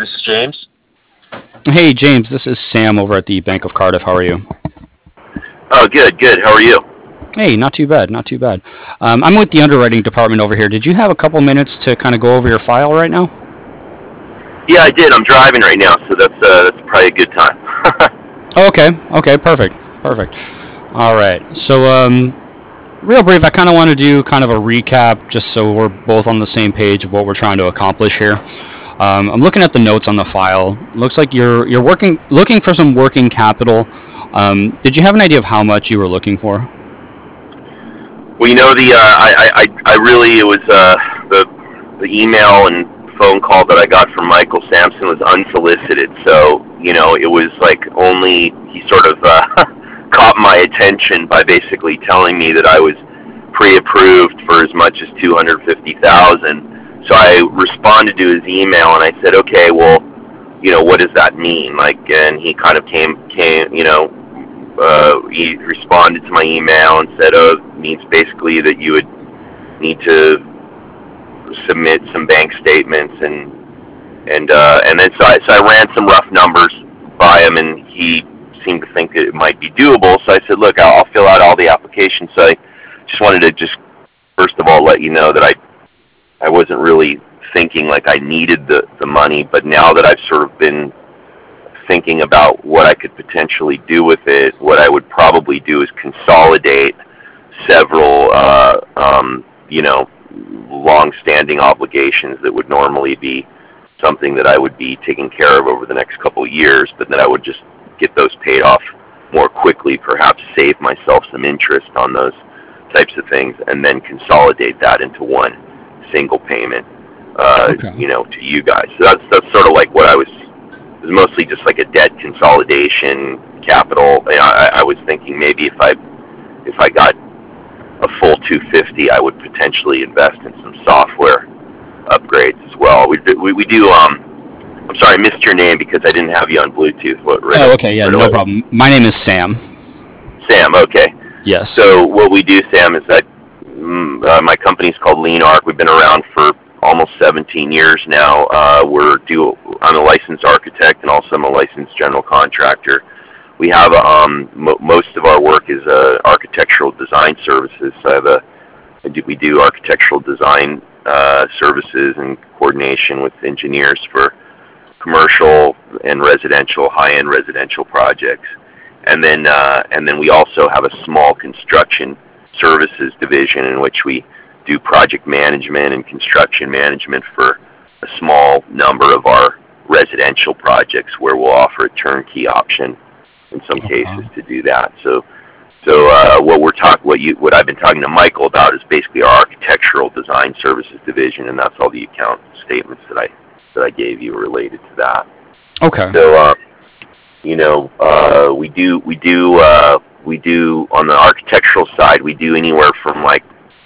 This is James. Hey, James, this is Sam over at the Bank of Cardiff. How are you? Oh, good, good. How are you? Hey, not too bad, not too bad. I'm with the underwriting department over here. Did you have a couple minutes to kind of go over your file right now? Yeah, I did. I'm driving right now, so that's probably a good time. Oh, okay, okay, perfect, perfect. All right, so real brief, I kind of want to do kind of a recap just so we're both on the same page of what we're trying to accomplish here. I'm looking at the notes on the file. Looks like you're looking for some working capital. Did you have an idea of how much you were looking for? Well, I really it was the email and phone call that I got from Michael Sampson was unsolicited. So it was like only he sort of caught my attention by basically telling me that I was pre-approved for as much as 250,000. So I responded to his email and I said, okay, well, what does that mean? Like, and he kind of he responded to my email and said, oh, it means basically that you would need to submit some bank statements and then so I ran some rough numbers by him and he seemed to think it might be doable. So I said, look, I'll fill out all the applications. So I just wanted to just first of all let you know that I wasn't really thinking like I needed the money, but now that I've sort of been thinking about what I could potentially do with it, what I would probably do is consolidate several, long-standing obligations that would normally be something that I would be taking care of over the next couple of years, but that I would just get those paid off more quickly, perhaps save myself some interest on those types of things, and then consolidate that into one single payment, Okay. to you guys. So that's sort of like what I was. It was mostly just like a debt consolidation, capital. I was thinking maybe if I got a full 250, I would potentially invest in some software upgrades as well. We do. I'm sorry, I missed your name because I didn't have you on Bluetooth. Oh, okay, yeah, Right no away. problem. My name is Sam. Sam. Okay. Yes. So what we do, Sam, is that my company's called LeanArc. We've been around for almost 17 years now. I'm a licensed architect and also I'm a licensed general contractor. We have most of our work is architectural design services. We do architectural design services and coordination with engineers for commercial and residential, high-end residential projects. And then we also have a small construction services division in which we do project management and construction management for a small number of our residential projects where we'll offer a turnkey option in some cases Okay. to do that. So what I've been talking to Michael about is basically our architectural design services division, and that's all the account statements that I gave you related to that. Okay. So we do on the architectural side, we do anywhere from like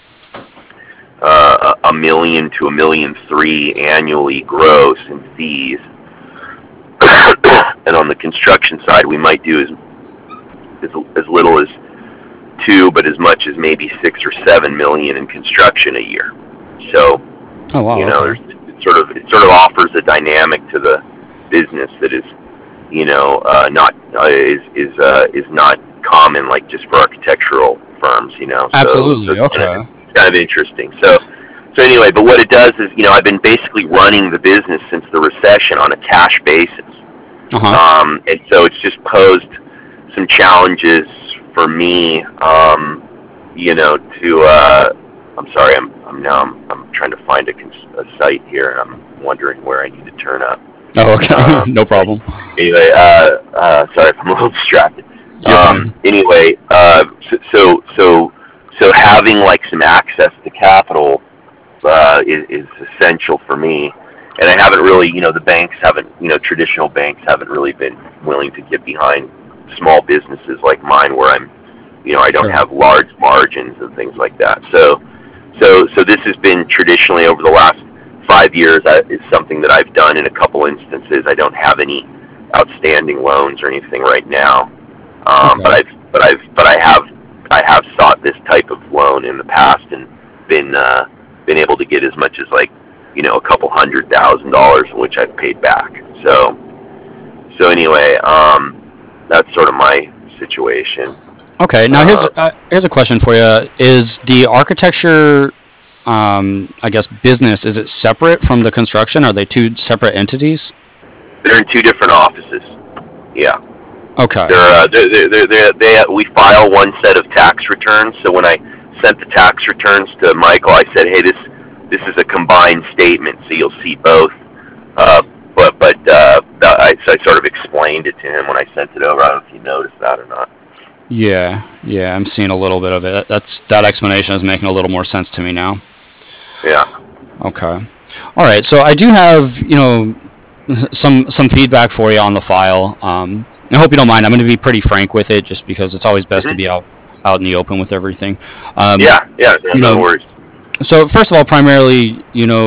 a million to $1.3 million annually gross in fees. And on the construction side, we might do as little as 2, but as much as maybe 6 or 7 million in construction a year. So Oh, wow, okay. it sort of offers a dynamic to the business that is not is not common like just for architectural firms. So Absolutely, it's kind okay. of interesting. So anyway, but what it does is I've been basically running the business since the recession on a cash basis. Uh-huh. And so it's just posed some challenges for me, to, I'm sorry, I'm trying to find a site here, and I'm wondering where I need to turn up. Oh, okay. Um, No problem. anyway, sorry if I'm a little distracted. You're fine. Anyway, so having like some access to capital is essential for me. And I haven't really, the banks haven't, traditional banks haven't really been willing to get behind small businesses like mine where I don't Sure. have large margins and things like that. So this has been traditionally over the last 5 years. It's something that I've done in a couple instances. I don't have any outstanding loans or anything right now, Okay. but I have sought this type of loan in the past and been able to get as much as like a couple $100,000, which I've paid back. So anyway, that's sort of my situation. Okay, now here's a question for you. Is the architecture, I guess, business, is it separate from the construction? Are they two separate entities? They're in two different offices. Yeah. Okay. We file one set of tax returns. So when I sent the tax returns to Michael, I said, hey, this is a combined statement, so you'll see both. So I sort of explained it to him when I sent it over. I don't know if you noticed that or not. Yeah, I'm seeing a little bit of it. That explanation is making a little more sense to me now. Yeah. Okay. All right. So I do have, some feedback for you on the file. I hope you don't mind. I'm going to be pretty frank with it, just because it's always best to be out in the open with everything. No worries. So first of all, primarily,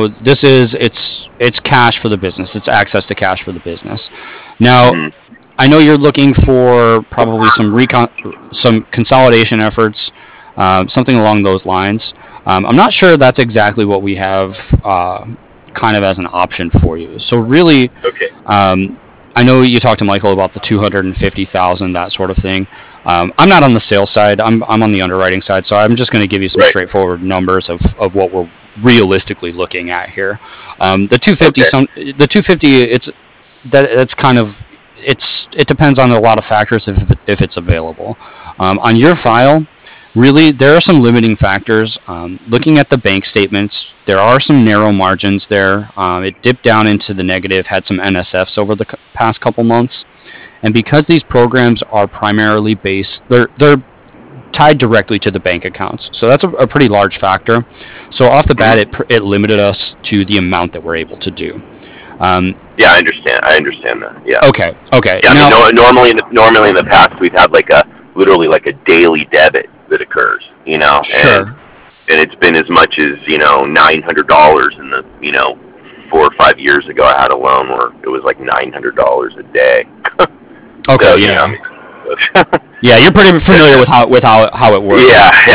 it's cash for the business. It's access to cash for the business. Now, I know you're looking for probably some consolidation efforts, something along those lines. I'm not sure that's exactly what we have kind of as an option for you. So really, okay. I know you talked to Michael about the $250,000, that sort of thing. I'm not on the sales side. I'm on the underwriting side, so I'm just going to give you some straightforward numbers of what we're realistically looking at here. The 250, the 250, that's kind of, it depends on a lot of factors if it's available. On your file, really, there are some limiting factors. Looking at the bank statements, there are some narrow margins there. It dipped down into the negative, had some NSFs over the past couple months. And because these programs are primarily based, they're tied directly to the bank accounts. So that's a pretty large factor. So off the bat, it limited us to the amount that we're able to do. Yeah, I understand that. Yeah. Okay. Yeah, now, normally in the past, we've had literally a daily debit that occurs, Sure. And it's been as much as, $900 in the, 4 or 5 years ago. I had a loan where it was like $900 a day. Okay, so, yeah. Yeah, you're pretty familiar with how it works.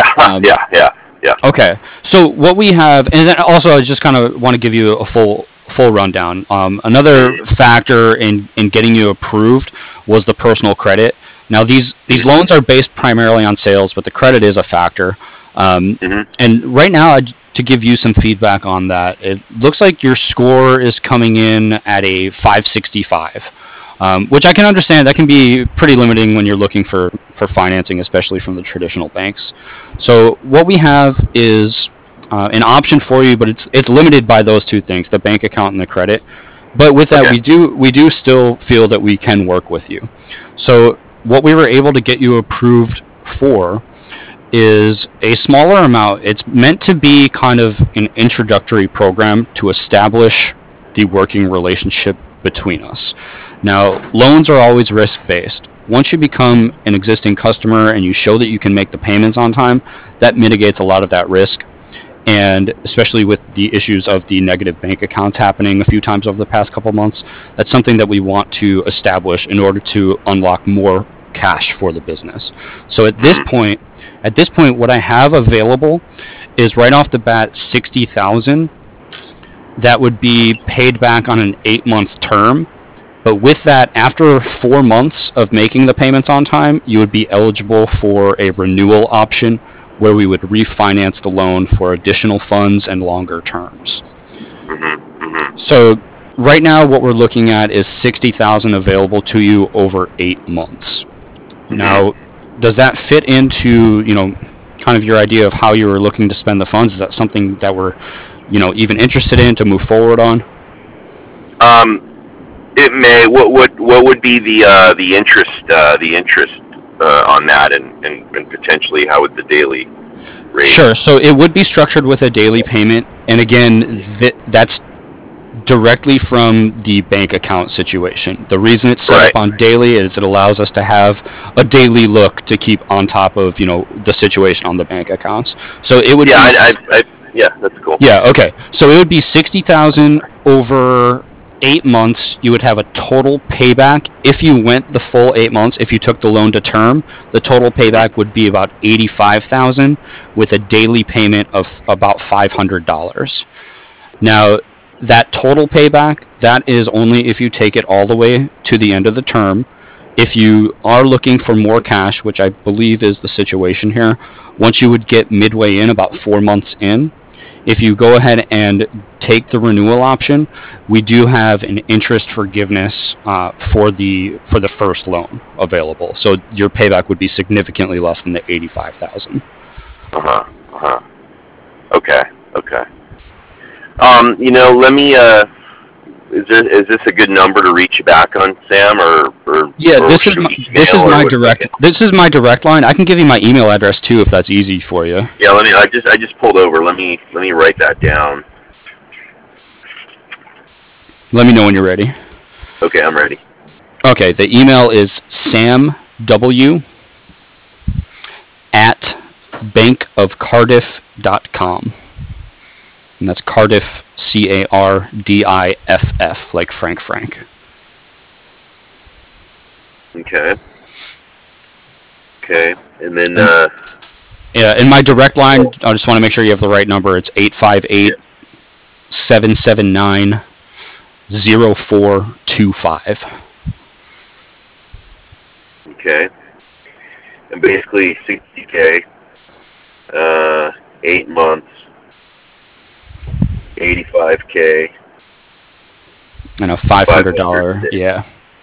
Yeah. Okay, so what we have, and then also I just kind of want to give you a full rundown. Another factor in getting you approved was the personal credit. Now these loans are based primarily on sales, but the credit is a factor. And right now, to give you some feedback on that, it looks like your score is coming in at a 565. Which I can understand. That can be pretty limiting when you're looking for financing, especially from the traditional banks. So what we have is an option for you, but it's limited by those two things, the bank account and the credit. But with that, we do still feel that we can work with you. So what we were able to get you approved for is a smaller amount. It's meant to be kind of an introductory program to establish the working relationship between us. Now, loans are always risk-based. Once you become an existing customer and you show that you can make the payments on time, that mitigates a lot of that risk. And especially with the issues of the negative bank accounts happening a few times over the past couple months, that's something that we want to establish in order to unlock more cash for the business. So at this point, what I have available is right off the bat $60,000. That would be paid back on an 8-month term. But with that, after 4 months of making the payments on time, you would be eligible for a renewal option where we would refinance the loan for additional funds and longer terms. So right now, what we're looking at is $60,000 available to you over 8 months. Now, does that fit into, kind of your idea of how you were looking to spend the funds? Is that something that we're, even interested in to move forward on? It may. What would be the interest on that, and potentially how would the daily rate? Sure. So it would be structured with a daily payment, and again, that's directly from the bank account situation. The reason it's set up on daily is it allows us to have a daily look to keep on top of the situation on the bank accounts. So it would yeah, that's cool. Yeah. Okay. So it would be $60,000 over 8 months. You would have a total payback if you went the full 8 months. If you took the loan to term, the total payback would be about $85,000 with a daily payment of about $500. Now, That total payback, that is only if you take it all the way to the end of the term. If you are looking for more cash, which I believe is the situation here, once you would get midway in, about 4 months in, if you go ahead and take the renewal option, we do have an interest forgiveness for the first loan available. So your payback would be significantly less than the 85,000. Okay. Let me. Is this a good number to reach you back on, Sam, or Yeah, or this is should my, we this is email, or my what? direct this is my direct line. I can give you my email address too if that's easy for you. Yeah, let me. I just pulled over. Let me write that down. Let me know when you're ready. Okay, I'm ready. Okay, the email is samw@bankofcardiff.com. And that's Cardiff, Cardiff, like Frank. Okay. And then Yeah, in my direct line, I just want to make sure you have the right number. It's 858-779-0425. okay, and basically 60K, 8 months, 85K, And a $500. Yeah.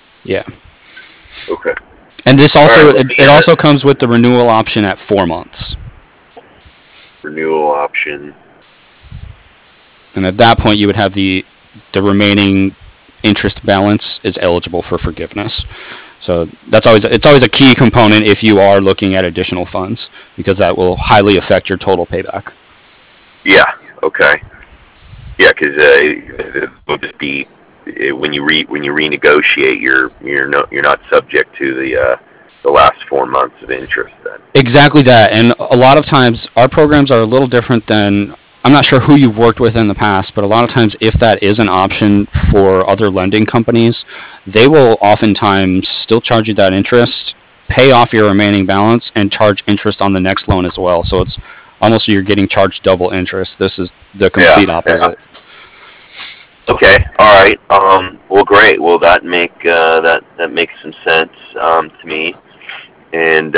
Okay. And this also All right, it also comes with the renewal option at 4 months. Renewal option. And at that point, you would have the remaining interest balance is eligible for forgiveness. So it's always a key component if you are looking at additional funds, because that will highly affect your total payback. Yeah. Okay. Yeah, because it will just be when you renegotiate, you're not subject to the last 4 months of interest then. Exactly that. And a lot of times our programs are a little different than, I'm not sure who you've worked with in the past, but a lot of times if that is an option for other lending companies, they will oftentimes still charge you that interest, pay off your remaining balance, and charge interest on the next loan as well. So it's almost you're getting charged double interest. This is the complete opposite. Okay. All right. Well, great. Well, that makes some sense to me, and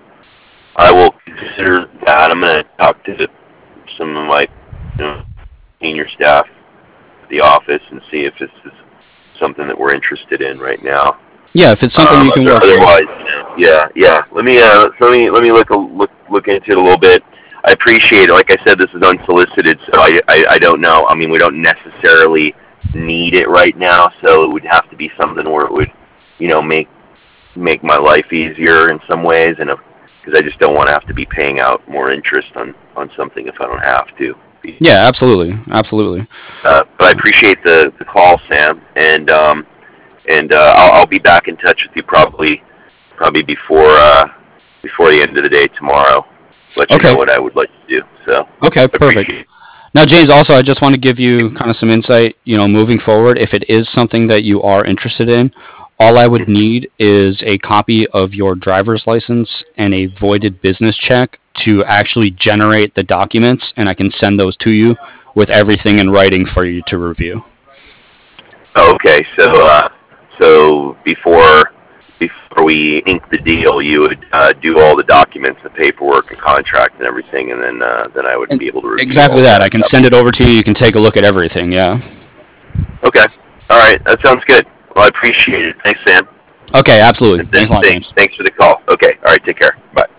I will consider that. I'm going to talk to some of my senior staff at the office and see if this is something that we're interested in right now. Yeah, if it's something you can work with. Otherwise, yeah. Let me look into it a little bit. I appreciate it. Like I said, this is unsolicited, so I don't know. I mean, we don't necessarily need it right now, so it would have to be something where it would, make my life easier in some ways, and because I just don't want to have to be paying out more interest on something if I don't have to. Yeah, absolutely. But I appreciate the call, Sam, and I'll be back in touch with you probably before the end of the day tomorrow. Let you know what I would like to do. So okay, perfect. Now, James, also I just want to give you kind of some insight. Moving forward, if it is something that you are interested in, all I would need is a copy of your driver's license and a voided business check to actually generate the documents, and I can send those to you with everything in writing for you to review. Okay, so before we ink the deal, you would do all the documents, the paperwork, and contract, and everything, and then I would be able to review. Exactly that. I can send it over to you. You can take a look at everything. Yeah. Okay. All right. That sounds good. Well, I appreciate it. Thanks, Sam. Okay, absolutely. Thanks a lot, James. Thanks for the call. Okay. All right. Take care. Bye.